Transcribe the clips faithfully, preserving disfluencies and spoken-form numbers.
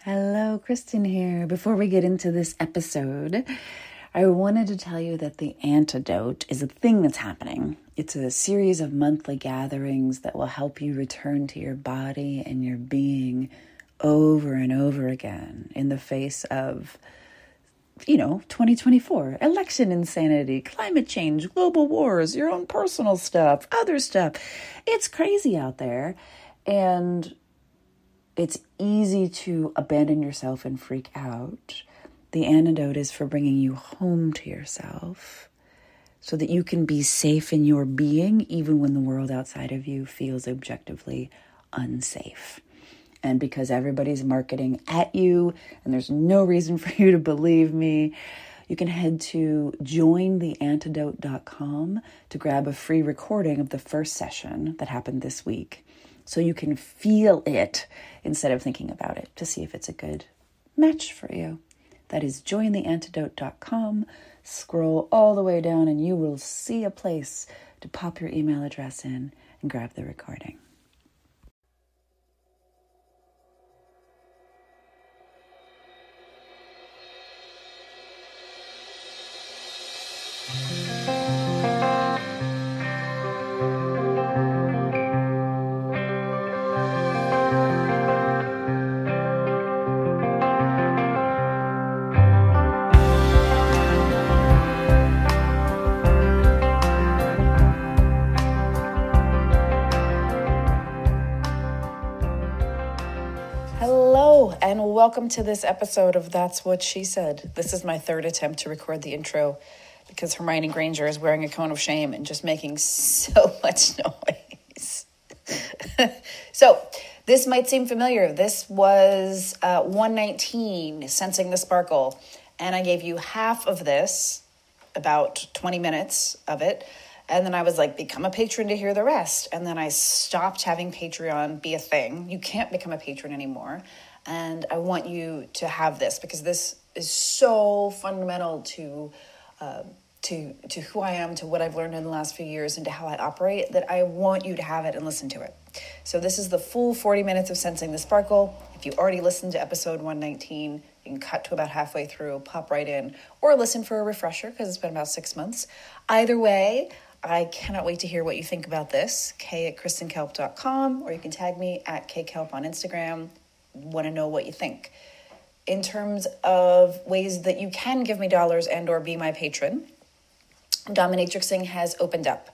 Hello, Kristen here. Before we get into this episode, I wanted to tell you that the antidote is a thing that's happening. It's a series of monthly gatherings that will help you return to your body and your being over and over again in the face of, you know, twenty twenty-four, election insanity, climate change, global wars, your own personal stuff, other stuff. It's crazy out there. And it's easy to abandon yourself and freak out. The antidote is for bringing you home to yourself so that you can be safe in your being even when the world outside of you feels objectively unsafe. And because everybody's marketing at you and there's no reason for you to believe me, you can head to join the antidote dot com to grab a free recording of the first session that happened this week so you can feel it instead of thinking about it to see if it's a good match for you. That is join the antidote dot com. Scroll all the way down and you will see a place to pop your email address in and grab the recording. And welcome to this episode of That's What She Said. This is my third attempt to record the intro because Hermione Granger is wearing a cone of shame and just making so much noise. So this might seem familiar. This was uh, one nineteen, Sensing the Sparkle. And I gave you half of this, about twenty minutes of it. And then I was like, become a patron to hear the rest. And then I stopped having Patreon be a thing. You can't become a patron anymore. And I want you to have this because this is so fundamental to uh, to to who I am, to what I've learned in the last few years, and to how I operate, that I want you to have it and listen to it. So this is the full forty minutes of Sensing the Sparkle. If you already listened to episode one nineteen, you can cut to about halfway through, pop right in, or listen for a refresher because it's been about six months. Either way, I cannot wait to hear what you think about this. Kay at kristen kelp dot com, or you can tag me at kkelp on Instagram. Want to know what you think. In terms of ways that you can give me dollars and or be my patron, Dominatrixing has opened up.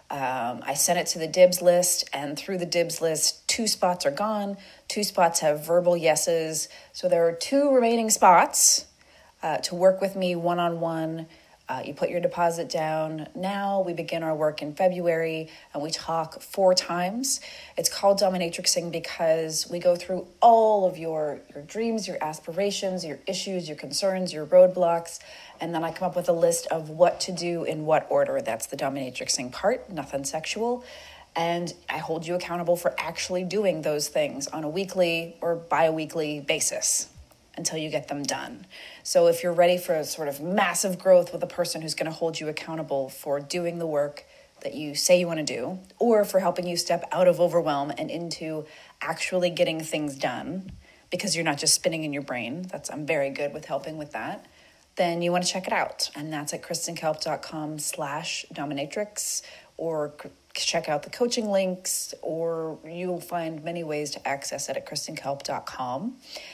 Um, I sent it to the dibs list, and through the dibs list, two spots are gone. Two spots have verbal yeses. So there are two remaining spots uh, to work with me one-on-one. Uh, you put your deposit down now. We begin our work in February, and we talk four times. It's called Dominatrixing because we go through all of your, your dreams, your aspirations, your issues, your concerns, your roadblocks, and then I come up with a list of what to do in what order. That's the Dominatrixing part, nothing sexual. And I hold you accountable for actually doing those things on a weekly or bi-weekly basis until you get them done. So if you're ready for a sort of massive growth with a person who's going to hold you accountable for doing the work that you say you want to do, or for helping you step out of overwhelm and into actually getting things done, because you're not just spinning in your brain, that's I'm very good with helping with that, then you want to check it out. And that's at kristen kelp dot com slash dominatrix, or check out the coaching links, or you'll find many ways to access it at kristen kelp dot com.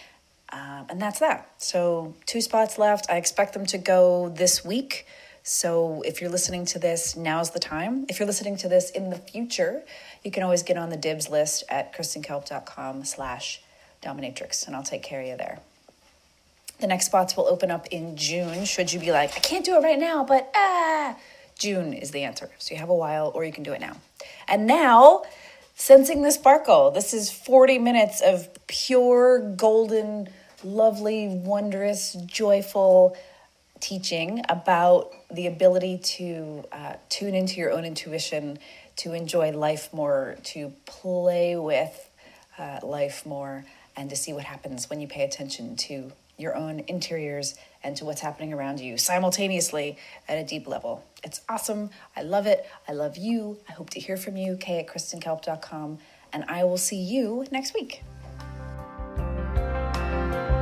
Um, and that's that. So two spots left. I expect them to go this week. So if you're listening to this, now's the time. If you're listening to this in the future, you can always get on the dibs list at kristen kelp dot com slash dominatrix, and I'll take care of you there. The next spots will open up in June. Should you be like, I can't do it right now, but ah, June is the answer. So you have a while, or you can do it now. And now, Sensing the Sparkle. This is forty minutes of pure, golden, lovely, wondrous, joyful teaching about the ability to uh, tune into your own intuition, to enjoy life more, to play with uh, life more, and to see what happens when you pay attention to your own interiors and to what's happening around you simultaneously at a deep level. It's awesome. I love it. I love you. I hope to hear from you, Kay at kristen kelp dot com, and I will see you next week.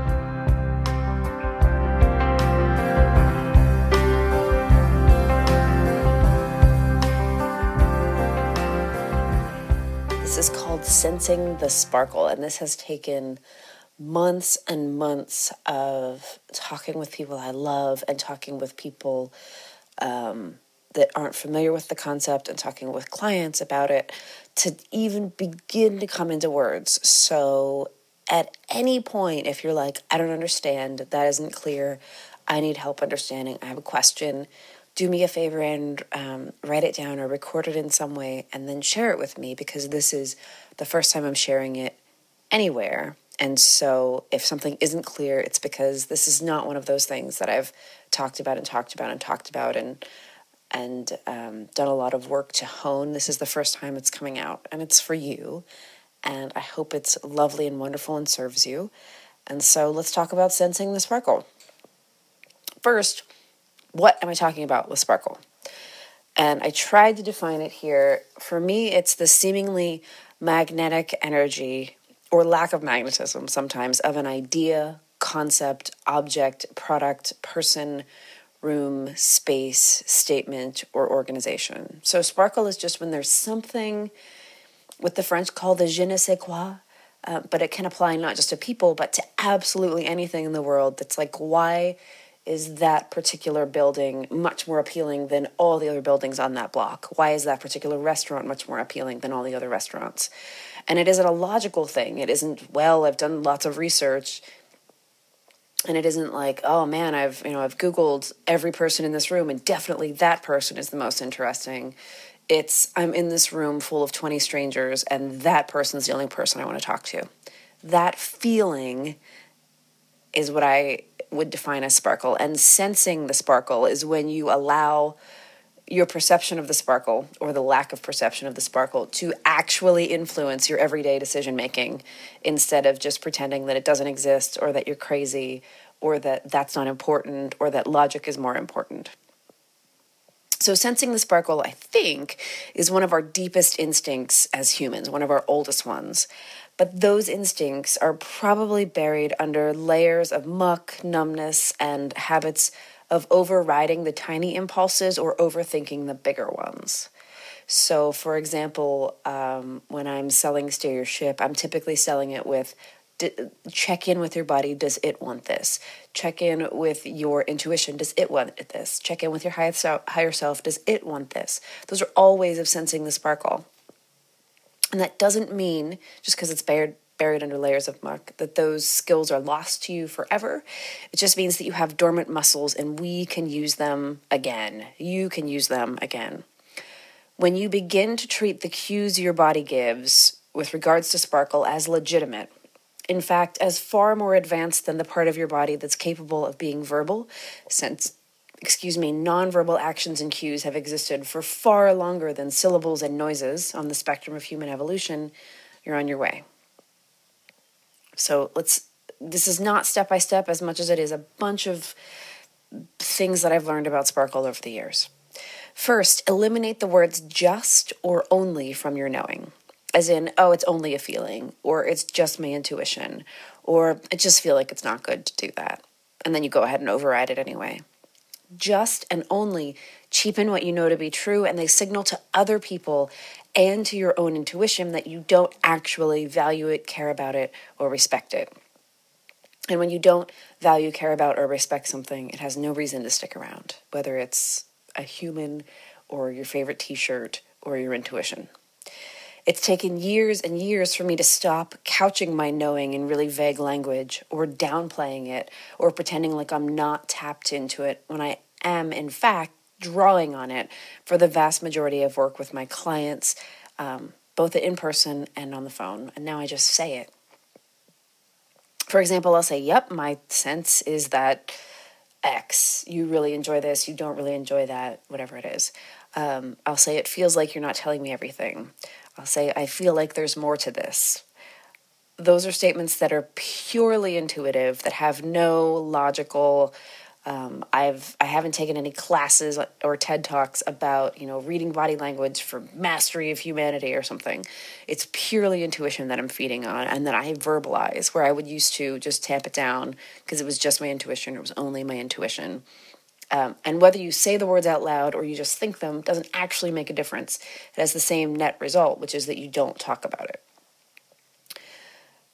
sensing the sparkle. And this has taken months and months of talking with people I love and talking with people um, that aren't familiar with the concept and talking with clients about it to even begin to come into words. So at any point, if you're like, I don't understand, that isn't clear, I need help understanding, I have a question, do me a favor and um, write it down or record it in some way and then share it with me, because this is the first time I'm sharing it anywhere. And so if something isn't clear, it's because this is not one of those things that I've talked about and talked about and talked about and and um, done a lot of work to hone. This is the first time it's coming out, and it's for you. And I hope it's lovely and wonderful and serves you. And so let's talk about sensing the sparkle. First, what am I talking about with sparkle? And I tried to define it here. For me, it's the seemingly magnetic energy or lack of magnetism sometimes of an idea, concept, object, product, person, room, space, statement, or organization. So sparkle is just when there's something, what the French call the je ne sais quoi, uh, but it can apply not just to people, but to absolutely anything in the world. That's like, why is that particular building much more appealing than all the other buildings on that block? Why is that particular restaurant much more appealing than all the other restaurants? And it isn't a logical thing. It isn't, well, I've done lots of research. And it isn't like, oh man, I've, you know, I've Googled every person in this room and definitely that person is the most interesting. It's, I'm in this room full of twenty strangers and that person's the only person I want to talk to. That feeling is what I would define as sparkle. And sensing the sparkle is when you allow your perception of the sparkle or the lack of perception of the sparkle to actually influence your everyday decision making, instead of just pretending that it doesn't exist or that you're crazy or that that's not important or that logic is more important. So sensing the sparkle, I think, is one of our deepest instincts as humans, one of our oldest ones. But those instincts are probably buried under layers of muck, numbness, and habits of overriding the tiny impulses or overthinking the bigger ones. So, for example, um, when I'm selling Steer Your Ship, I'm typically selling it with, d- check in with your body, does it want this? Check in with your intuition, does it want this? Check in with your higher self, higher self, does it want this? Those are all ways of sensing the sparkle. And that doesn't mean, just because it's buried, buried under layers of muck, that those skills are lost to you forever. It just means that you have dormant muscles and we can use them again. You can use them again. When you begin to treat the cues your body gives with regards to sparkle as legitimate, in fact, as far more advanced than the part of your body that's capable of being verbal, since, excuse me, nonverbal actions and cues have existed for far longer than syllables and noises on the spectrum of human evolution, you're on your way. So let's, this is not step-by-step as much as it is a bunch of things that I've learned about sparkle over the years. First, eliminate the words just or only from your knowing. As in, oh, it's only a feeling, or it's just my intuition, or I just feel like it's not good to do that. And then you go ahead and override it anyway. Just and only cheapen what you know to be true, and they signal to other people and to your own intuition that you don't actually value it, care about it, or respect it. And when you don't value, care about, or respect something, it has no reason to stick around, whether it's a human or your favorite t-shirt or your intuition. It's taken years and years for me to stop couching my knowing in really vague language or downplaying it or pretending like I'm not tapped into it when I am, in fact, drawing on it for the vast majority of work with my clients, um, both in person and on the phone. And now I just say it. For example, I'll say, yep, my sense is that X, you really enjoy this, you don't really enjoy that, whatever it is. Um, I'll say, it feels like you're not telling me everything. I'll say, I feel like there's more to this. Those are statements that are purely intuitive, that have no logical, um, I've, I haven't taken any classes or TED Talks about, you know, reading body language for mastery of humanity or something. It's purely intuition that I'm feeding on and that I verbalize, where I would used to just tamp it down because it was just my intuition. It was only my intuition. Um, and whether you say the words out loud or you just think them doesn't actually make a difference. It has the same net result, which is that you don't talk about it.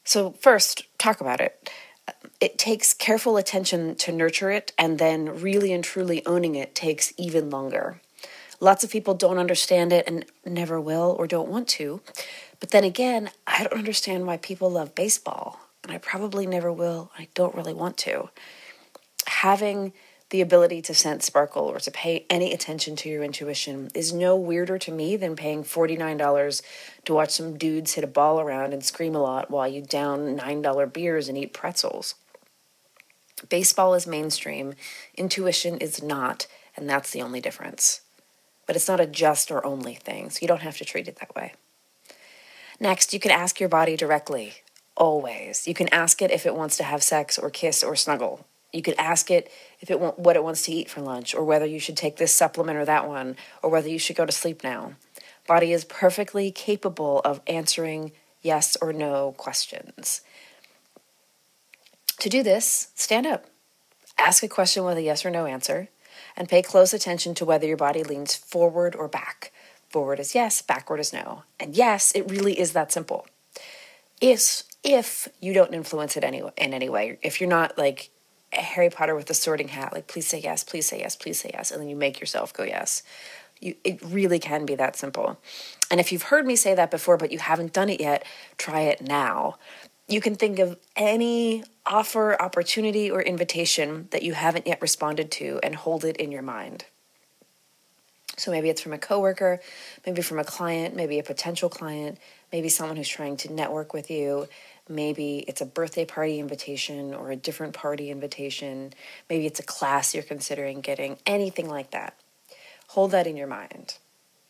So first, talk about it. It takes careful attention to nurture it, and then really and truly owning it takes even longer. Lots of people don't understand it and never will or don't want to. But then again, I don't understand why people love baseball, and I probably never will. I don't really want to. Having the ability to sense sparkle or to pay any attention to your intuition is no weirder to me than paying forty-nine dollars to watch some dudes hit a ball around and scream a lot while you down nine dollar beers and eat pretzels. Baseball is mainstream, intuition is not, and that's the only difference. But it's not a just or only thing, so you don't have to treat it that way. Next, you can ask your body directly, always. You can ask it if it wants to have sex or kiss or snuggle. You can ask it if it want, what it wants to eat for lunch, or whether you should take this supplement or that one, or whether you should go to sleep now. Body is perfectly capable of answering yes or no questions. To do this, stand up. Ask a question with a yes or no answer, and pay close attention to whether your body leans forward or back. Forward is yes, backward is no. And yes, it really is that simple. If, if you don't influence it any, in any way, if you're not like Harry Potter with the sorting hat, like please say yes, please say yes, please say yes, and then you make yourself go yes. You, it really can be that simple. And if you've heard me say that before, but you haven't done it yet, try it now. You can think of any offer, opportunity, or invitation that you haven't yet responded to and hold it in your mind. So maybe it's from a coworker, maybe from a client, maybe a potential client, maybe someone who's trying to network with you. Maybe it's a birthday party invitation or a different party invitation. Maybe it's a class you're considering getting, anything like that. Hold that in your mind.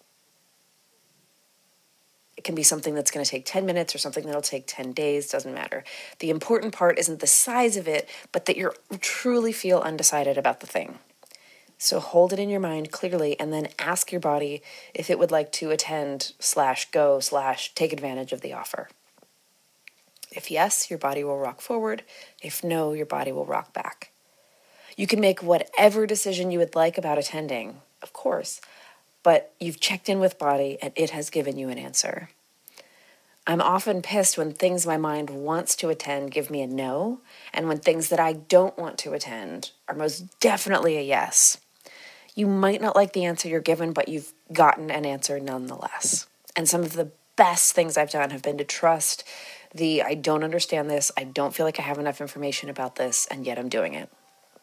It can be something that's going to take ten minutes or something that'll take ten days, doesn't matter. The important part isn't the size of it, but that you truly feel undecided about the thing. So hold it in your mind clearly and then ask your body if it would like to attend slash go slash take advantage of the offer. If yes, your body will rock forward. If no, your body will rock back. You can make whatever decision you would like about attending, of course, but you've checked in with body and it has given you an answer. I'm often pissed when things my mind wants to attend give me a no, and when things that I don't want to attend are most definitely a yes. You might not like the answer you're given, but you've gotten an answer nonetheless. And some of the best things I've done have been to trust the I don't understand this, I don't feel like I have enough information about this, and yet I'm doing it.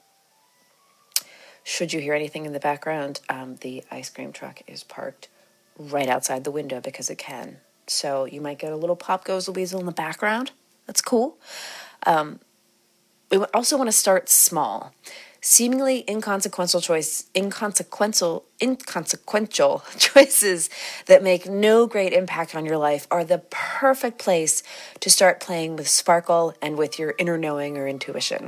Should you hear anything in the background, um, the ice cream truck is parked right outside the window because it can. So you might get a little Pop Goes the Weasel in the background. That's cool. Um, we also want to start small. Seemingly inconsequential choice, inconsequential, inconsequential choices that make no great impact on your life are the perfect place to start playing with sparkle and with your inner knowing or intuition.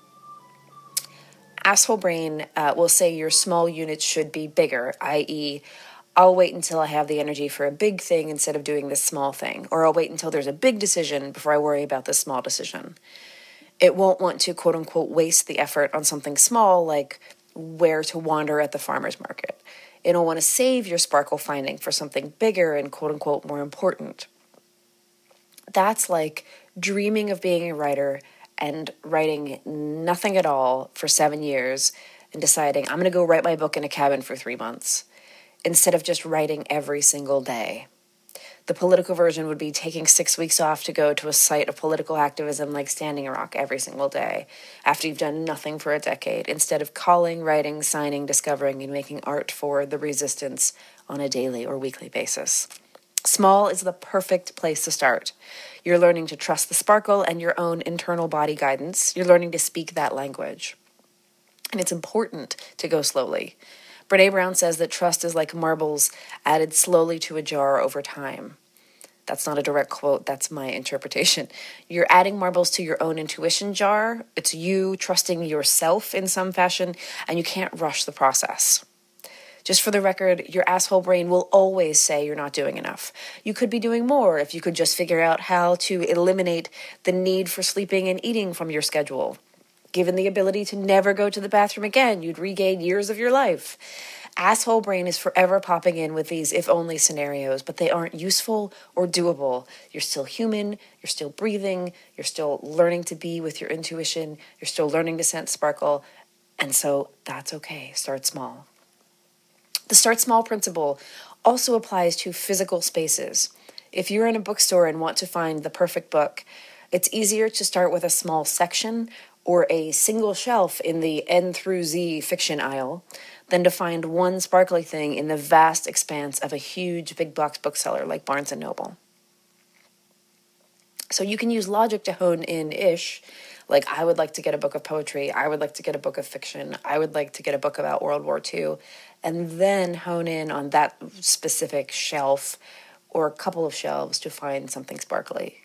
Asshole brain uh, will say your small units should be bigger, that is, I'll wait until I have the energy for a big thing instead of doing this small thing, or I'll wait until there's a big decision before I worry about this small decision. It won't want to, quote unquote, waste the effort on something small like where to wander at the farmer's market. It'll want to save your sparkle finding for something bigger and, quote unquote, more important. That's like dreaming of being a writer and writing nothing at all for seven years and deciding I'm going to go write my book in a cabin for three months instead of just writing every single day. The political version would be taking six weeks off to go to a site of political activism like Standing Rock every single day after you've done nothing for a decade, instead of calling, writing, signing, discovering, and making art for the resistance on a daily or weekly basis. Small is the perfect place to start. You're learning to trust the sparkle and your own internal body guidance. You're learning to speak that language. And it's important to go slowly. Brené Brown says that trust is like marbles added slowly to a jar over time. That's not a direct quote, that's my interpretation. You're adding marbles to your own intuition jar. It's you trusting yourself in some fashion, and you can't rush the process. Just for the record, your asshole brain will always say you're not doing enough. You could be doing more if you could just figure out how to eliminate the need for sleeping and eating from your schedule. Given the ability to never go to the bathroom again, you'd regain years of your life. Asshole brain is forever popping in with these if only scenarios, but they aren't useful or doable. You're still human, you're still breathing, you're still learning to be with your intuition, you're still learning to sense sparkle, and so that's okay. Start small. The start small principle also applies to physical spaces. If you're in a bookstore and want to find the perfect book, it's easier to start with a small section or a single shelf in the N through Z fiction aisle than to find one sparkly thing in the vast expanse of a huge big box bookseller like Barnes and Noble. So you can use logic to hone in-ish, like I would like to get a book of poetry, I would like to get a book of fiction, I would like to get a book about World War Two, and then hone in on that specific shelf or a couple of shelves to find something sparkly.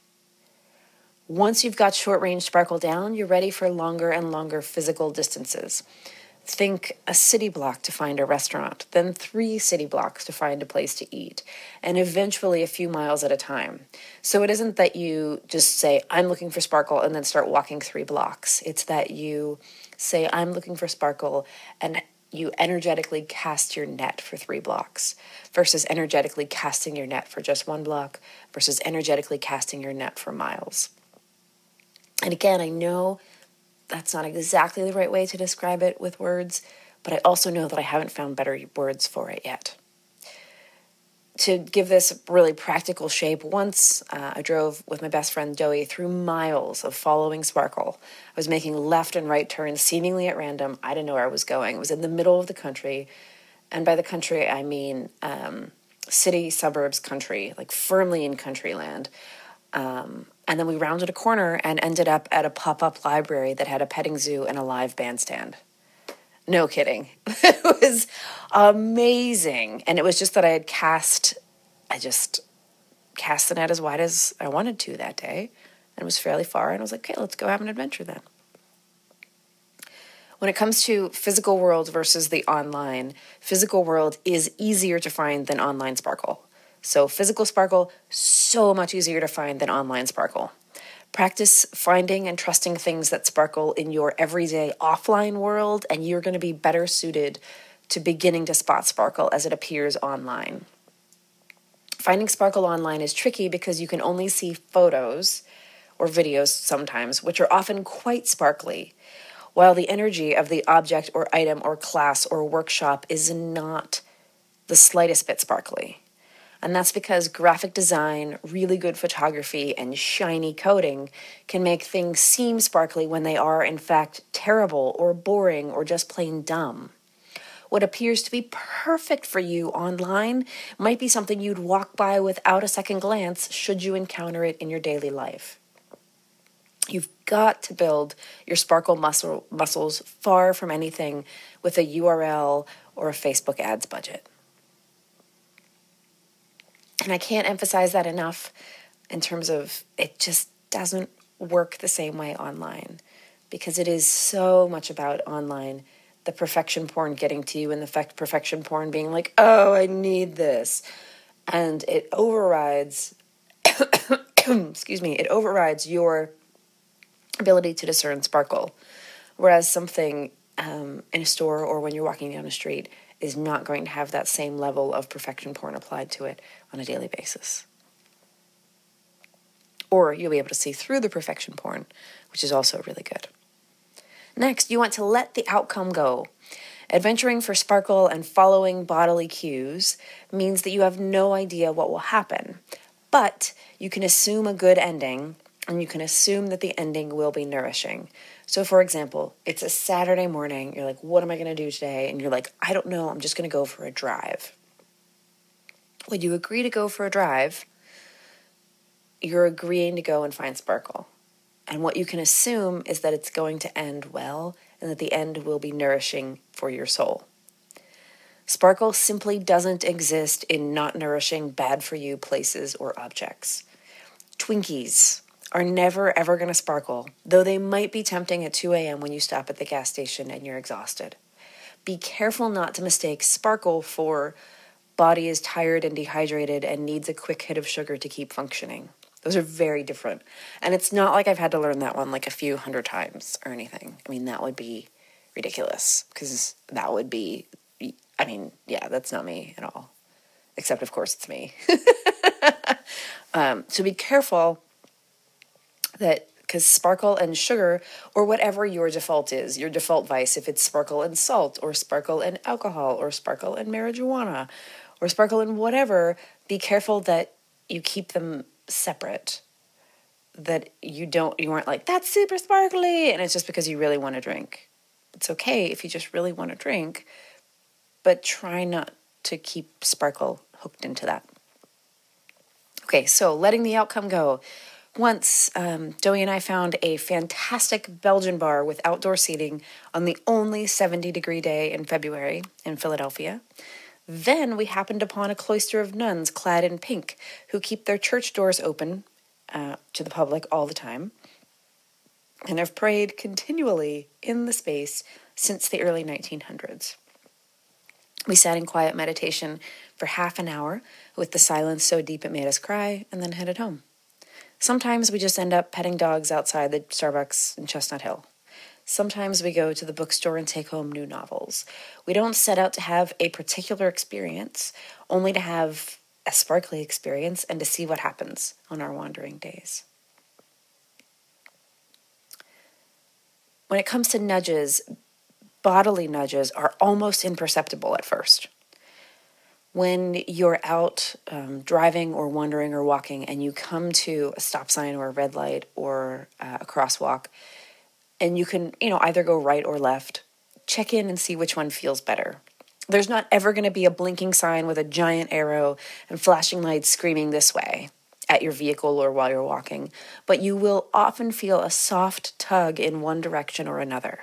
Once you've got short-range sparkle down, you're ready for longer and longer physical distances. Think a city block to find a restaurant, then three city blocks to find a place to eat, and eventually a few miles at a time. So it isn't that you just say, I'm looking for sparkle, and then start walking three blocks. It's that you say, I'm looking for sparkle, and you energetically cast your net for three blocks versus energetically casting your net for just one block versus energetically casting your net for miles. And again, I know that's not exactly the right way to describe it with words, but I also know that I haven't found better words for it yet. To give this really practical shape, once uh, I drove with my best friend Joey through miles of following sparkle. I was making left and right turns seemingly at random. I didn't know where I was going. It was in the middle of the country, and by the country I mean um, city, suburbs, country, like firmly in country land. Um, and then we rounded a corner and ended up at a pop-up library that had a petting zoo and a live bandstand. No kidding. It was amazing. And it was just that I had cast, I just cast the net as wide as I wanted to that day. And it was fairly far. And I was like, okay, let's go have an adventure then. When it comes to physical world versus the online, physical world is easier to find than online sparkle. So physical sparkle, so much easier to find than online sparkle. Practice finding and trusting things that sparkle in your everyday offline world, and you're going to be better suited to beginning to spot sparkle as it appears online. Finding sparkle online is tricky because you can only see photos or videos sometimes, which are often quite sparkly, while the energy of the object or item or class or workshop is not the slightest bit sparkly. And that's because graphic design, really good photography, and shiny coding can make things seem sparkly when they are, in fact, terrible or boring or just plain dumb. What appears to be perfect for you online might be something you'd walk by without a second glance should you encounter it in your daily life. You've got to build your sparkle muscle, muscles far from anything with a U R L or a Facebook ads budget. And I can't emphasize that enough in terms of it just doesn't work the same way online, because it is so much about online, the perfection porn getting to you and the perfection porn being like, oh, I need this. And it overrides, excuse me, it overrides your ability to discern sparkle. Whereas something um, in a store or when you're walking down a street is not going to have that same level of perfection porn applied to it on a daily basis. Or you'll be able to see through the perfection porn, which is also really good. Next, you want to let the outcome go. Adventuring for sparkle and following bodily cues means that you have no idea what will happen, but you can assume a good ending, and you can assume that the ending will be nourishing. So, for example, it's a Saturday morning. You're like, what am I going to do today? And you're like, I don't know. I'm just going to go for a drive. When you agree to go for a drive, you're agreeing to go and find sparkle. And what you can assume is that it's going to end well and that the end will be nourishing for your soul. Sparkle simply doesn't exist in not nourishing, bad-for-you places or objects. Twinkies are never, ever going to sparkle, though they might be tempting at two a.m. when you stop at the gas station and you're exhausted. Be careful not to mistake sparkle for body is tired and dehydrated and needs a quick hit of sugar to keep functioning. Those are very different. And it's not like I've had to learn that one like a few hundred times or anything. I mean, that would be ridiculous because that would be I mean, yeah, that's not me at all. Except, of course, it's me. um, so be careful that, because sparkle and sugar, or whatever your default is, your default vice, if it's sparkle and salt, or sparkle and alcohol, or sparkle and marijuana, or sparkle and whatever, be careful that you keep them separate. That you don't, you aren't like, that's super sparkly, and it's just because you really want to drink. It's okay if you just really want to drink, but try not to keep sparkle hooked into that. Okay, so letting the outcome go. Once, um, Joey and I found a fantastic Belgian bar with outdoor seating on the only seventy degree day in February in Philadelphia. Then we happened upon a cloister of nuns clad in pink who keep their church doors open uh, to the public all the time and have prayed continually in the space since the early nineteen hundreds. We sat in quiet meditation for half an hour with the silence so deep it made us cry, and then headed home. Sometimes we just end up petting dogs outside the Starbucks in Chestnut Hill. Sometimes we go to the bookstore and take home new novels. We don't set out to have a particular experience, only to have a sparkly experience and to see what happens on our wandering days. When it comes to nudges, bodily nudges are almost imperceptible at first. When you're out um, driving or wandering or walking and you come to a stop sign or a red light or uh, a crosswalk, and you can, you know, either go right or left, check in and see which one feels better. There's not ever going to be a blinking sign with a giant arrow and flashing lights screaming this way at your vehicle or while you're walking, but you will often feel a soft tug in one direction or another.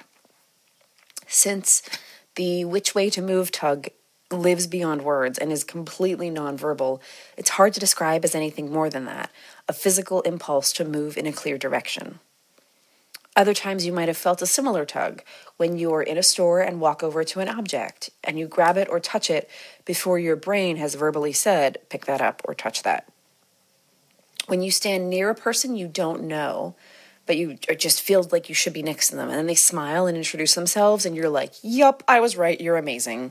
Since the which way to move tug lives beyond words and is completely nonverbal, it's hard to describe as anything more than that, a physical impulse to move in a clear direction. Other times you might have felt a similar tug when you're in a store and walk over to an object and you grab it or touch it before your brain has verbally said, pick that up or touch that. When you stand near a person you don't know, but you just feel like you should be next to them, and then they smile and introduce themselves and you're like, yup, I was right, you're amazing.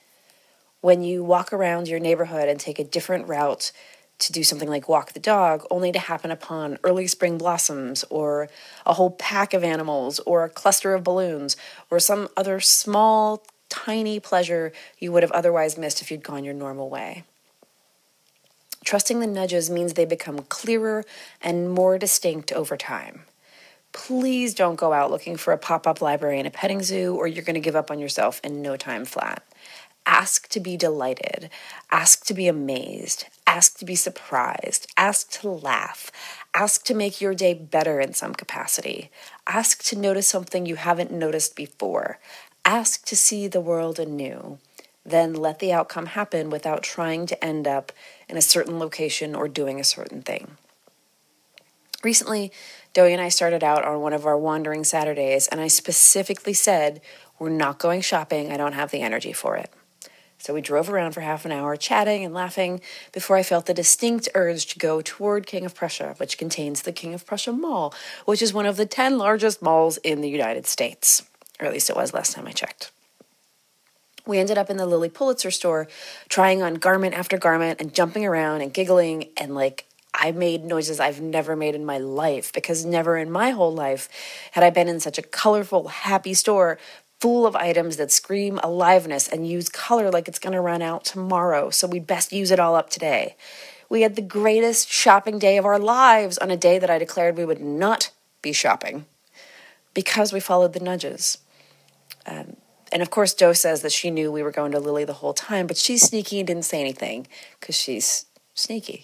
When you walk around your neighborhood and take a different route to do something like walk the dog, only to happen upon early spring blossoms or a whole pack of animals or a cluster of balloons or some other small, tiny pleasure you would have otherwise missed if you'd gone your normal way. Trusting the nudges means they become clearer and more distinct over time. Please don't go out looking for a pop-up library in a petting zoo, or you're going to give up on yourself in no time flat. Ask to be delighted. Ask to be amazed. Ask to be surprised. Ask to laugh. Ask to make your day better in some capacity. Ask to notice something you haven't noticed before. Ask to see the world anew. Then let the outcome happen without trying to end up in a certain location or doing a certain thing. Recently, Joey and I started out on one of our wandering Saturdays, and I specifically said, we're not going shopping. I don't have the energy for it. So we drove around for half an hour, chatting and laughing, before I felt the distinct urge to go toward King of Prussia, which contains the King of Prussia Mall, which is one of the ten largest malls in the United States. Or at least it was last time I checked. We ended up in the Lilly Pulitzer store, trying on garment after garment and jumping around and giggling, and like I made noises I've never made in my life, because never in my whole life had I been in such a colorful, happy store full of items that scream aliveness and use color like it's going to run out tomorrow, so we'd best use it all up today. We had the greatest shopping day of our lives on a day that I declared we would not be shopping, because we followed the nudges. Um, and of course, Jo says that she knew we were going to Lilly the whole time, but she's sneaky and didn't say anything, because she's sneaky.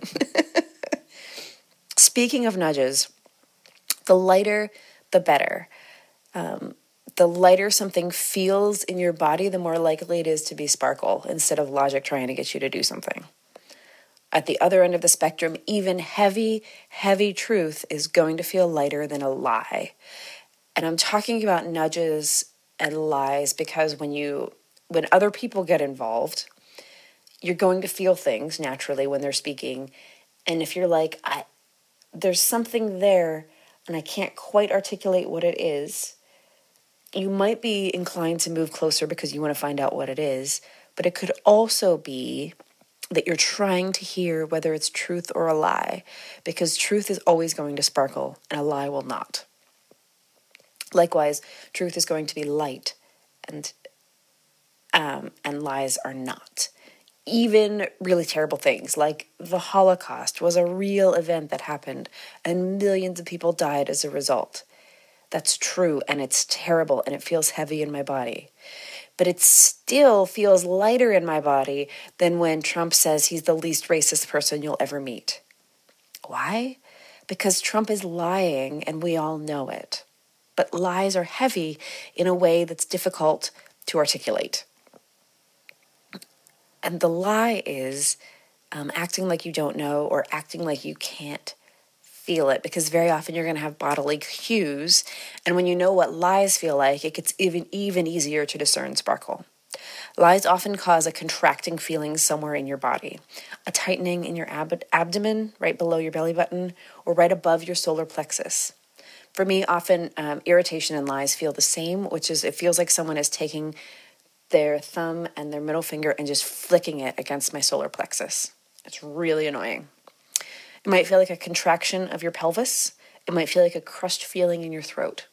Speaking of nudges, the lighter, the better. Um, the lighter something feels in your body, the more likely it is to be sparkle, instead of logic trying to get you to do something. At the other end of the spectrum, even heavy, heavy truth is going to feel lighter than a lie. And I'm talking about nudges and lies because when you, when other people get involved, you're going to feel things naturally when they're speaking. And if you're like, I, there's something there and I can't quite articulate what it is, you might be inclined to move closer because you want to find out what it is, but it could also be that you're trying to hear whether it's truth or a lie, because truth is always going to sparkle and a lie will not. Likewise, truth is going to be light and um, and lies are not. Even really terrible things like the Holocaust was a real event that happened and millions of people died as a result. That's true, and it's terrible, and it feels heavy in my body. But it still feels lighter in my body than when Trump says he's the least racist person you'll ever meet. Why? Because Trump is lying, and we all know it. But lies are heavy in a way that's difficult to articulate. And the lie is um, acting like you don't know or acting like you can't feel it, because very often you're going to have bodily cues, and when you know what lies feel like, it gets even even easier to discern sparkle. Lies often cause a contracting feeling somewhere in your body, a tightening in your ab- abdomen, right below your belly button, or right above your solar plexus. For me, often um, irritation and lies feel the same, which is it feels like someone is taking their thumb and their middle finger and just flicking it against my solar plexus. It's really annoying. It might feel like a contraction of your pelvis. It might feel like a crushed feeling in your throat.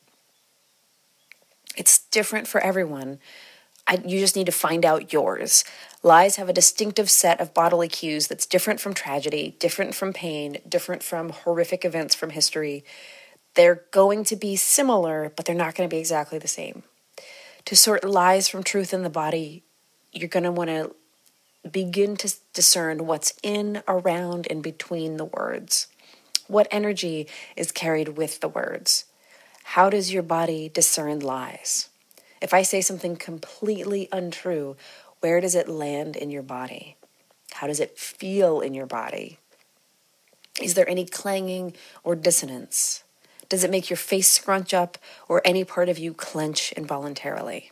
It's different for everyone. I, you just need to find out yours. Lies have a distinctive set of bodily cues that's different from tragedy, different from pain, different from horrific events from history. They're going to be similar, but they're not going to be exactly the same. To sort lies from truth in the body, you're going to want to begin to discern what's in, around, and between the words. What energy is carried with the words? How does your body discern lies? If I say something completely untrue, where does it land in your body? How does it feel in your body? Is there any clanging or dissonance? Does it make your face scrunch up or any part of you clench involuntarily?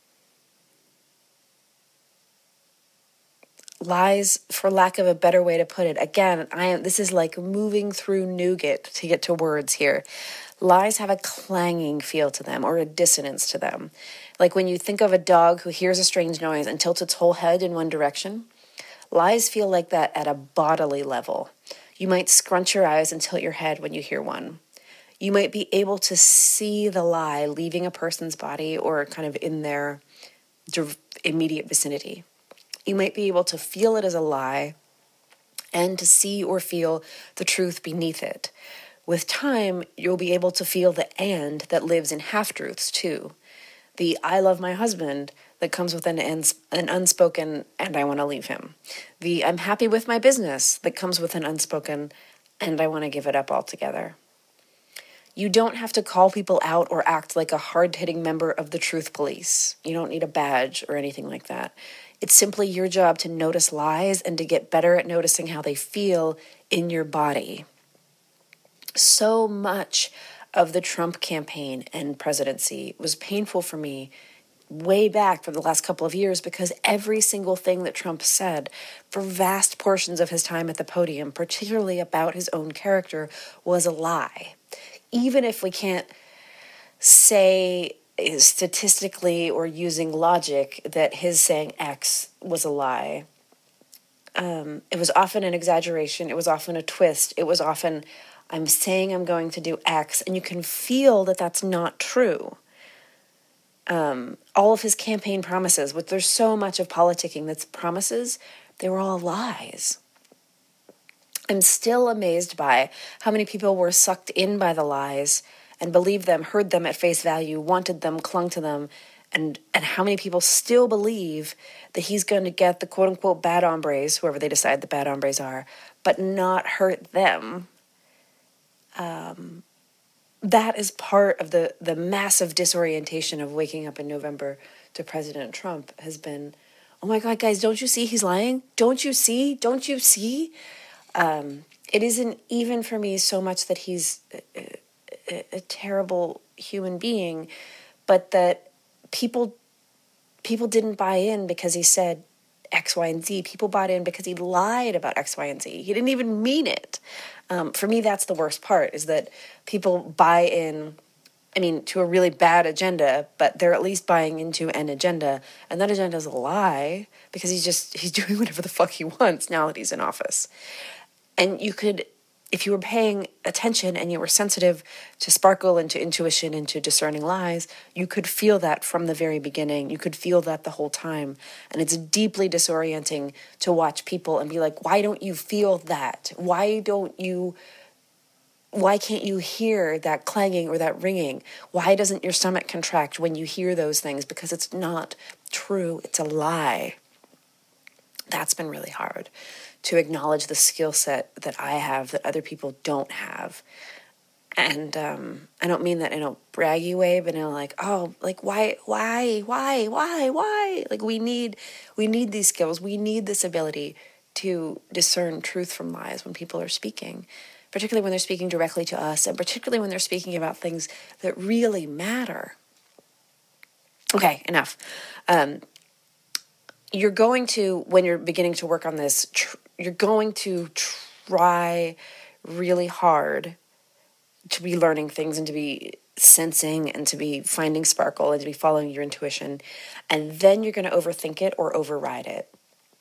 Lies, for lack of a better way to put it, again, I am. This is like moving through nougat to get to words here. Lies have a clanging feel to them or a dissonance to them. Like when you think of a dog who hears a strange noise and tilts its whole head in one direction, lies feel like that at a bodily level. You might scrunch your eyes and tilt your head when you hear one. You might be able to see the lie leaving a person's body or kind of in their immediate vicinity. You might be able to feel it as a lie and to see or feel the truth beneath it. With time, you'll be able to feel the and that lives in half-truths too. The I love my husband that comes with an, an unspoken and I want to leave him. The I'm happy with my business that comes with an unspoken and I want to give it up altogether. You don't have to call people out or act like a hard-hitting member of the truth police. You don't need a badge or anything like that. It's simply your job to notice lies and to get better at noticing how they feel in your body. So much of the Trump campaign and presidency was painful for me way back for the last couple of years because every single thing that Trump said for vast portions of his time at the podium, particularly about his own character, was a lie. Even if we can't say statistically or using logic that his saying X was a lie, um, it was often an exaggeration. It was often a twist. It was often, I'm saying I'm going to do X, and you can feel that that's not true. Um, all of his campaign promises, which there's so much of politicking that's promises, they were all lies. I'm still amazed by how many people were sucked in by the lies and believed them, heard them at face value, wanted them, clung to them, and, and how many people still believe that he's going to get the quote-unquote bad hombres, whoever they decide the bad hombres are, but not hurt them. Um, that is part of the, the massive disorientation of waking up in November to President Trump has been, oh my God, guys, don't you see he's lying? Don't you see? Don't you see? Um, it isn't even for me so much that he's a, a, a terrible human being, but that people people didn't buy in because he said X, Y, and Z. People bought in because he lied about X, Y, and Z. He didn't even mean it. Um, for me, that's the worst part, is that people buy in I mean, to a really bad agenda, but they're at least buying into an agenda, and that agenda is a lie because he's just, he's doing whatever the fuck he wants now that he's in office. And you could, if you were paying attention and you were sensitive to sparkle and to intuition and to discerning lies, you could feel that from the very beginning. You could feel that the whole time. And it's deeply disorienting to watch people and be like, why don't you feel that? Why don't you... Why can't you hear that clanging or that ringing? Why doesn't your stomach contract when you hear those things? Because it's not true. It's a lie. That's been really hard, to acknowledge the skill set that I have that other people don't have. And um, I don't mean that in a braggy way, but in a like, oh, like, why, why, why, why, why? Like, we need, we need these skills. We need this ability to discern truth from lies when people are speaking, particularly when they're speaking directly to us, and particularly when they're speaking about things that really matter. Okay, enough. Um, you're going to, when you're beginning to work on this, tr- you're going to try really hard to be learning things and to be sensing and to be finding sparkle and to be following your intuition. And then you're going to overthink it or override it.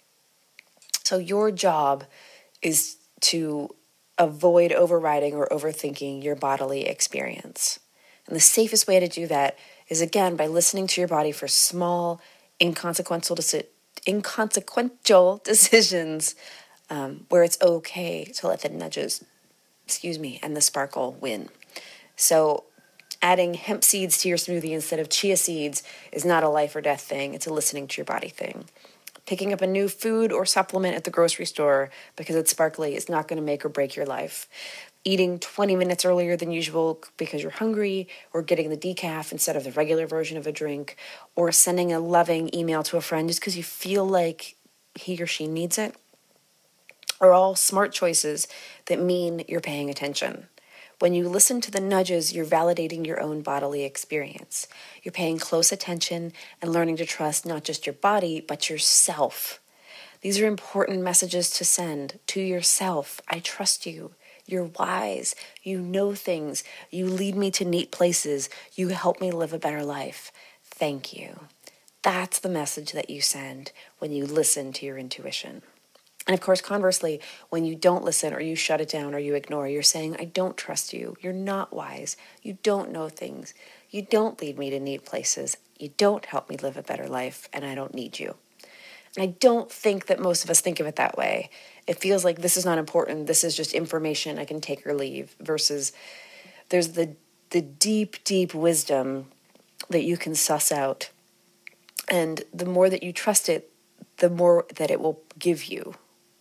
So your job is to avoid overriding or overthinking your bodily experience. And the safest way to do that is, again, by listening to your body for small, inconsequential, deci- inconsequential decisions um, where it's okay to let the nudges, excuse me, and the sparkle win. So adding hemp seeds to your smoothie instead of chia seeds is not a life or death thing. It's a listening to your body thing. Picking up a new food or supplement at the grocery store because it's sparkly is not going to make or break your life. Eating twenty minutes earlier than usual because you're hungry, or getting the decaf instead of the regular version of a drink, or sending a loving email to a friend just because you feel like he or she needs it, are all smart choices that mean you're paying attention. When you listen to the nudges, you're validating your own bodily experience. You're paying close attention and learning to trust not just your body, but yourself. These are important messages to send to yourself. I trust you. You're wise. You know things. You lead me to neat places. You help me live a better life. Thank you. That's the message that you send when you listen to your intuition. And of course, conversely, when you don't listen or you shut it down or you ignore, you're saying, I don't trust you. You're not wise. You don't know things. You don't lead me to neat places. You don't help me live a better life, and I don't need you. And I don't think that most of us think of it that way. It feels like this is not important. This is just information I can take or leave, versus there's the the deep, deep wisdom that you can suss out. And the more that you trust it, the more that it will give you.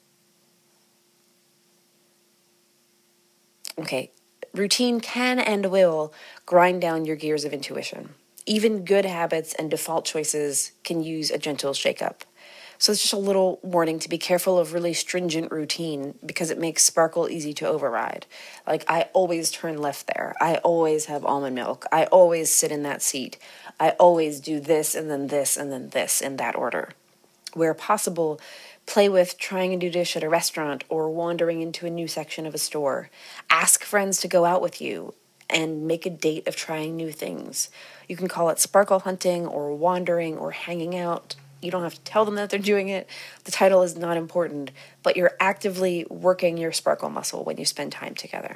Okay, routine can and will grind down your gears of intuition. Even good habits and default choices can use a gentle shakeup. So it's just a little warning to be careful of really stringent routine because it makes sparkle easy to override. Like, I always turn left there. I always have almond milk. I always sit in that seat. I always do this and then this and then this in that order. Where possible, play with trying a new dish at a restaurant or wandering into a new section of a store. Ask friends to go out with you and make a date of trying new things. You can call it sparkle hunting or wandering or hanging out. You don't have to tell them that they're doing it. The title is not important, but you're actively working your sparkle muscle when you spend time together.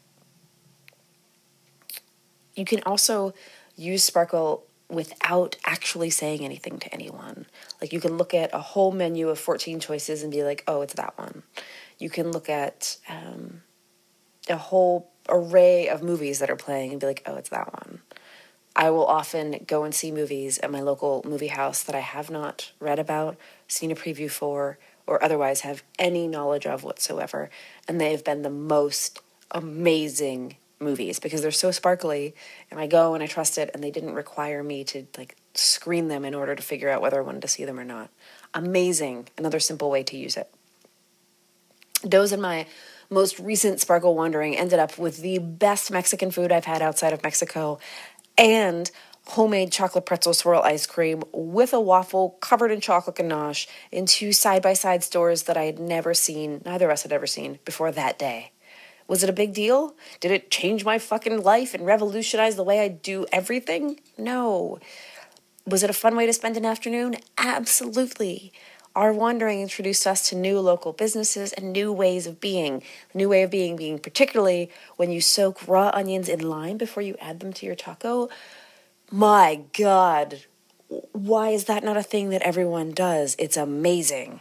You can also use sparkle without actually saying anything to anyone. Like, you can look at a whole menu of fourteen choices and be like, oh, it's that one. You can look at um, a whole array of movies that are playing and be like, oh, it's that one. I will often go and see movies at my local movie house that I have not read about, seen a preview for, or otherwise have any knowledge of whatsoever. And they have been the most amazing movies because they're so sparkly, and I go and I trust it, and they didn't require me to like screen them in order to figure out whether I wanted to see them or not. Amazing. Another simple way to use it. Those in my most recent sparkle wandering ended up with the best Mexican food I've had outside of Mexico, and homemade chocolate pretzel swirl ice cream with a waffle covered in chocolate ganache in two side-by-side stores that I had never seen, neither of us had ever seen, before that day. Was it a big deal? Did it change my fucking life and revolutionize the way I do everything? No. Was it a fun way to spend an afternoon? Absolutely. Our wandering introduced us to new local businesses and new ways of being. The new way of being being particularly when you soak raw onions in lime before you add them to your taco. My God, why is that not a thing that everyone does? It's amazing.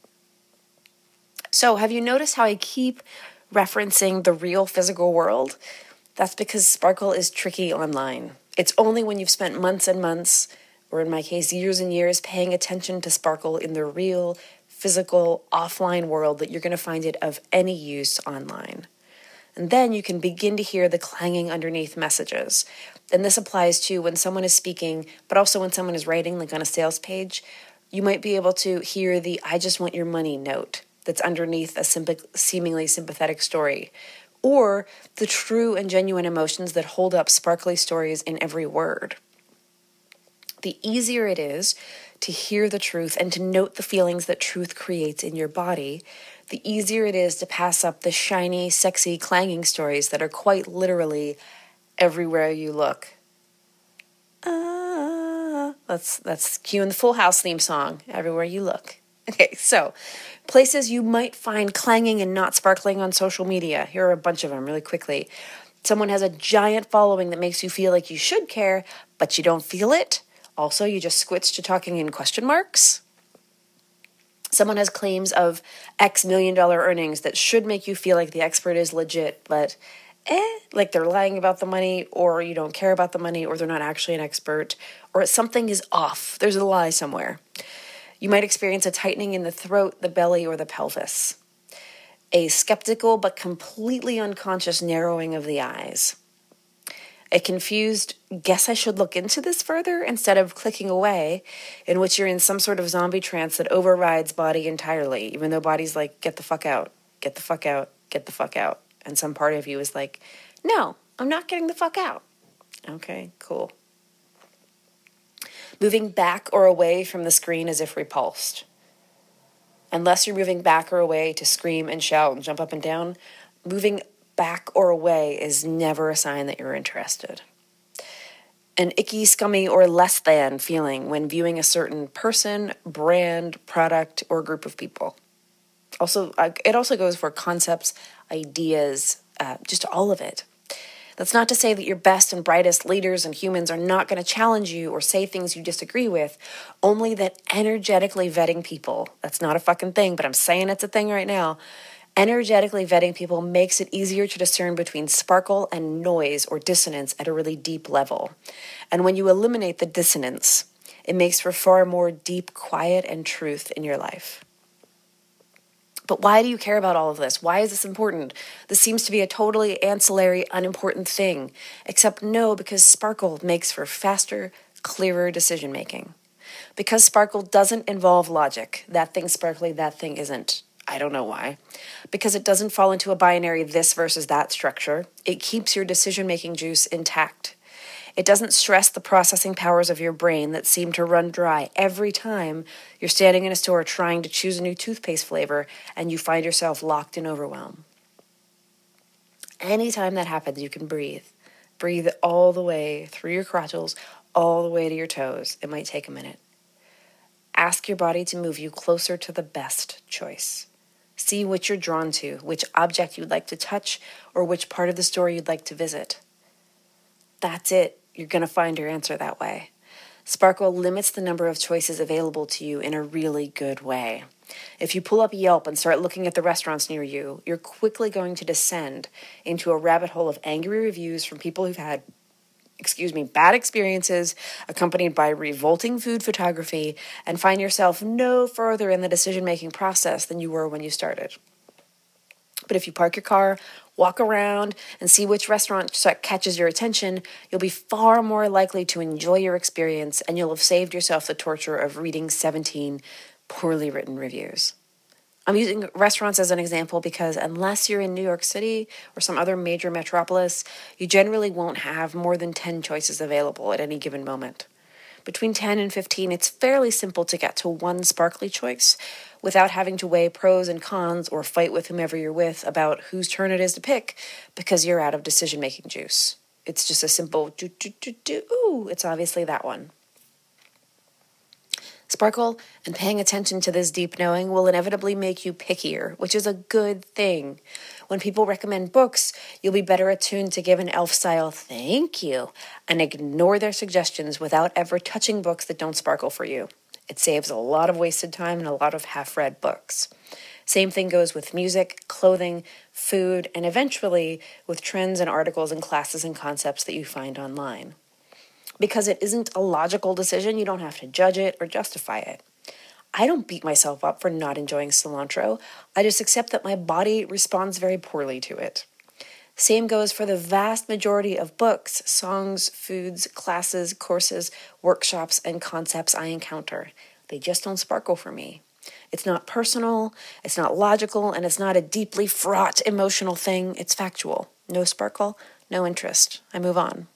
So have you noticed how I keep referencing the real physical world? That's because Sparkle is tricky online. It's only when you've spent months and months, or in my case, years and years, paying attention to Sparkle in the real, physical, offline world that you're going to find it of any use online. And then you can begin to hear the clanging underneath messages. And this applies to when someone is speaking, but also when someone is writing, like on a sales page. You might be able to hear the "I just want your money" note that's underneath a simp- seemingly sympathetic story, or the true and genuine emotions that hold up sparkly stories in every word. The easier it is to hear the truth and to note the feelings that truth creates in your body, the easier it is to pass up the shiny, sexy, clanging stories that are quite literally everywhere you look. Ah, that's that's cueing the Full House theme song, "Everywhere You Look." Okay, so places you might find clanging and not sparkling on social media. Here are a bunch of them really quickly. Someone has a giant following that makes you feel like you should care, but you don't feel it. Also, you just switch to talking in question marks. Someone has claims of X million dollar earnings that should make you feel like the expert is legit, but eh, like they're lying about the money, or you don't care about the money, or they're not actually an expert, or something is off. There's a lie somewhere. You might experience a tightening in the throat, the belly, or the pelvis. A skeptical but completely unconscious narrowing of the eyes. A confused, "guess I should look into this further," instead of clicking away, in which you're in some sort of zombie trance that overrides body entirely, even though body's like, "get the fuck out, get the fuck out, get the fuck out." And some part of you is like, "No, I'm not getting the fuck out." Okay, cool. Moving back or away from the screen as if repulsed. Unless you're moving back or away to scream and shout and jump up and down, moving back or away is never a sign that you're interested. An icky, scummy, or less than feeling when viewing a certain person, brand, product, or group of people. Also, uh, it also goes for concepts, ideas, uh, just all of it. That's not to say that your best and brightest leaders and humans are not going to challenge you or say things you disagree with, only that energetically vetting people, that's not a fucking thing, but I'm saying it's a thing right now, energetically vetting people makes it easier to discern between sparkle and noise or dissonance at a really deep level. And when you eliminate the dissonance, it makes for far more deep quiet and truth in your life. But why do you care about all of this? Why is this important? This seems to be a totally ancillary, unimportant thing. Except no, because sparkle makes for faster, clearer decision making. Because sparkle doesn't involve logic. That thing's sparkly, that thing isn't. I don't know why. Because it doesn't fall into a binary this versus that structure. It keeps your decision-making juice intact. It doesn't stress the processing powers of your brain that seem to run dry every time you're standing in a store trying to choose a new toothpaste flavor and you find yourself locked in overwhelm. Anytime that happens, you can breathe. Breathe all the way through your crotchals, all the way to your toes. It might take a minute. Ask your body to move you closer to the best choice. See which you're drawn to, which object you'd like to touch, or which part of the store you'd like to visit. That's it. You're going to find your answer that way. Sparkle limits the number of choices available to you in a really good way. If you pull up Yelp and start looking at the restaurants near you, you're quickly going to descend into a rabbit hole of angry reviews from people who've had, excuse me, bad experiences accompanied by revolting food photography, and find yourself no further in the decision-making process than you were when you started. But if you park your car, walk around, and see which restaurant catches your attention, you'll be far more likely to enjoy your experience, and you'll have saved yourself the torture of reading seventeen poorly written reviews. I'm using restaurants as an example because unless you're in New York City or some other major metropolis, you generally won't have more than ten choices available at any given moment. Between ten and fifteen, it's fairly simple to get to one sparkly choice without having to weigh pros and cons or fight with whomever you're with about whose turn it is to pick because you're out of decision-making juice. It's just a simple do, do, do, do, ooh, it's obviously that one. Sparkle and paying attention to this deep knowing will inevitably make you pickier, which is a good thing. When people recommend books, you'll be better attuned to give an elf-style thank you and ignore their suggestions without ever touching books that don't sparkle for you. It saves a lot of wasted time and a lot of half-read books. Same thing goes with music, clothing, food, and eventually with trends and articles and classes and concepts that you find online. Because it isn't a logical decision, you don't have to judge it or justify it. I don't beat myself up for not enjoying cilantro. I just accept that my body responds very poorly to it. Same goes for the vast majority of books, songs, foods, classes, courses, workshops, and concepts I encounter. They just don't sparkle for me. It's not personal, it's not logical, and it's not a deeply fraught emotional thing. It's factual. No sparkle, no interest. I move on.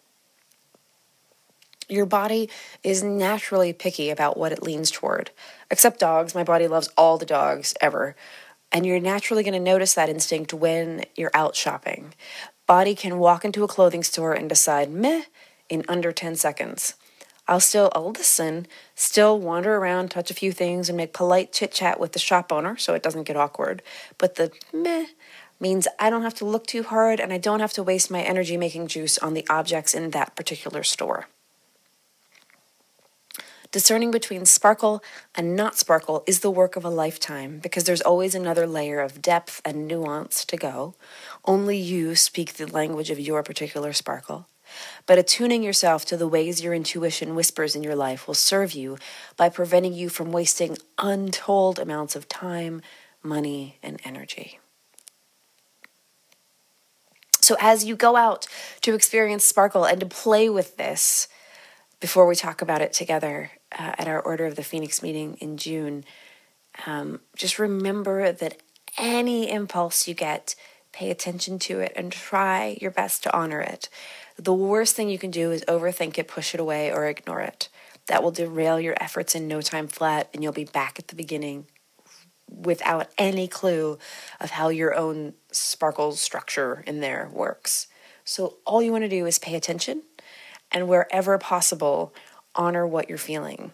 Your body is naturally picky about what it leans toward. Except dogs, my body loves all the dogs ever. And you're naturally going to notice that instinct when you're out shopping. Body can walk into a clothing store and decide, meh, in under ten seconds. I'll still, I'll listen, still wander around, touch a few things, and make polite chit-chat with the shop owner so it doesn't get awkward. But the meh means I don't have to look too hard and I don't have to waste my energy making juice on the objects in that particular store. Discerning between sparkle and not sparkle is the work of a lifetime because there's always another layer of depth and nuance to go. Only you speak the language of your particular sparkle. But attuning yourself to the ways your intuition whispers in your life will serve you by preventing you from wasting untold amounts of time, money, and energy. So as you go out to experience sparkle and to play with this, before we talk about it together uh, at our Order of the Phoenix meeting in June, um, just remember that any impulse you get, pay attention to it and try your best to honor it. The worst thing you can do is overthink it, push it away, or ignore it. That will derail your efforts in no time flat, and you'll be back at the beginning without any clue of how your own sparkle structure in there works. So all you want to do is pay attention, and wherever possible, honor what you're feeling.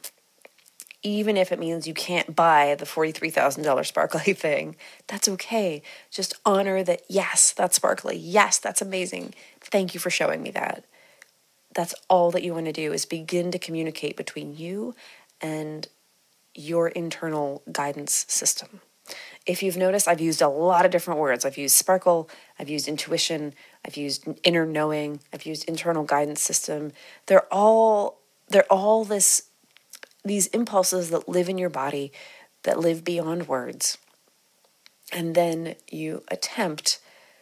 Even if it means you can't buy the forty-three thousand dollars sparkly thing, that's okay. Just honor that, yes, that's sparkly. Yes, that's amazing. Thank you for showing me that. That's all that you want to do is begin to communicate between you and your internal guidance system. If you've noticed, I've used a lot of different words. I've used sparkle, I've used intuition, I've used inner knowing, I've used internal guidance system. They're all they're all this these impulses that live in your body, that live beyond words. And then you attempt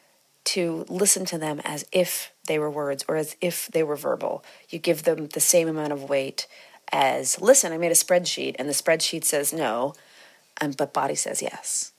to listen to them as if they were words or as if they were verbal. You give them the same amount of weight as, listen, I made a spreadsheet, and the spreadsheet says no, and but body says yes.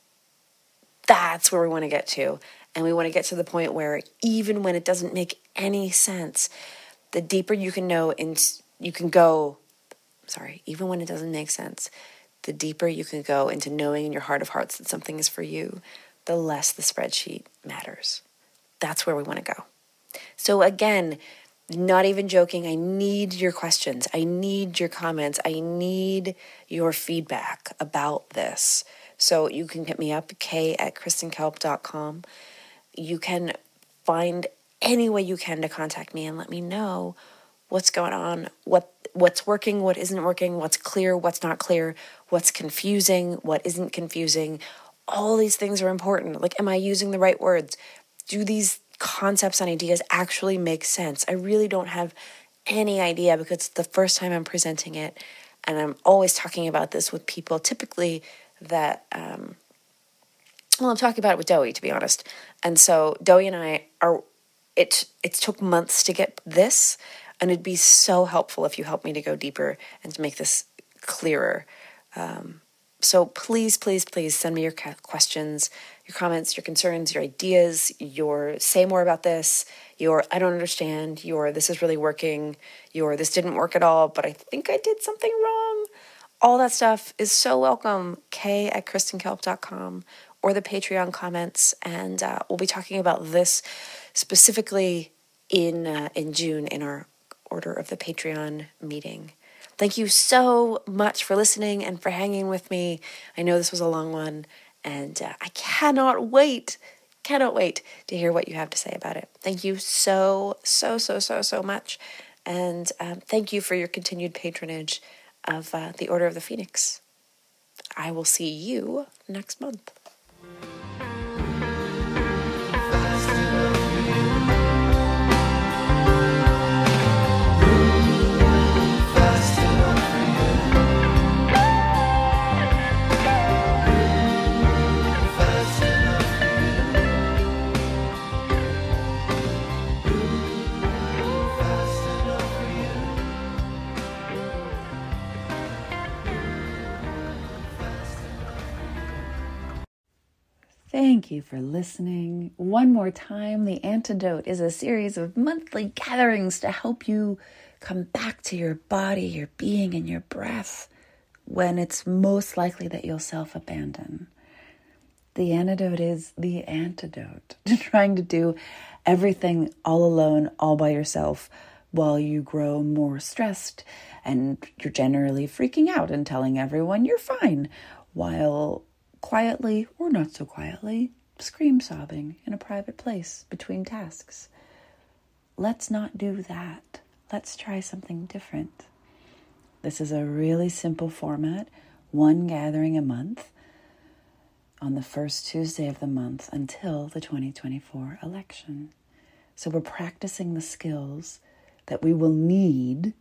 That's where we want to get to. And we want to get to the point where even when it doesn't make any sense, the deeper you can know, in, you can go, sorry, even when it doesn't make sense, the deeper you can go into knowing in your heart of hearts that something is for you, the less the spreadsheet matters. That's where we want to go. So again, not even joking, I need your questions. I need your comments. I need your feedback about this. So you can hit me up, kay at kristen kelp dot com. You can find any way you can to contact me and let me know what's going on, what what's working, what isn't working, what's clear, what's not clear, what's confusing, what isn't confusing. All these things are important. Like, am I using the right words? Do these concepts and ideas actually make sense? I really don't have any idea because it's the first time I'm presenting it, and I'm always talking about this with people typically that, um, well, I'm talking about it with Doey, to be honest. And so Doey and I are, it, it took months to get this, and it'd be so helpful if you help me to go deeper and to make this clearer. Um, So please, please, please send me your questions, your comments, your concerns, your ideas, your say more about this, your I don't understand, your this is really working, your this didn't work at all, but I think I did something wrong. All that stuff is so welcome. Kay at kristen kelp dot com or the Patreon comments. And uh, we'll be talking about this specifically in uh, in June in our Order of the Patreon meeting. Thank you so much for listening and for hanging with me. I know this was a long one, and uh, I cannot wait, cannot wait to hear what you have to say about it. Thank you so, so, so, so, so much. And um, thank you for your continued patronage of uh, the Order of the Phoenix. I will see you next month. Thank you for listening. One more time, The Antidote is a series of monthly gatherings to help you come back to your body, your being, and your breath when it's most likely that you'll self-abandon. The antidote is the antidote to trying to do everything all alone, all by yourself, while you grow more stressed and you're generally freaking out and telling everyone you're fine, while quietly, or not so quietly, scream sobbing in a private place between tasks. Let's not do that. Let's try something different. This is a really simple format, one gathering a month on the first Tuesday of the month until the twenty twenty-four election. So we're practicing the skills that we will need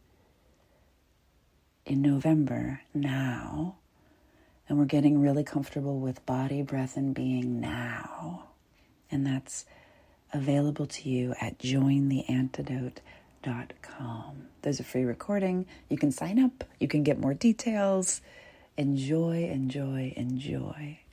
in November now. And we're getting really comfortable with body, breath, and being now. And that's available to you at join the antidote dot com. There's a free recording. You can sign up. You can get more details. Enjoy, enjoy, enjoy.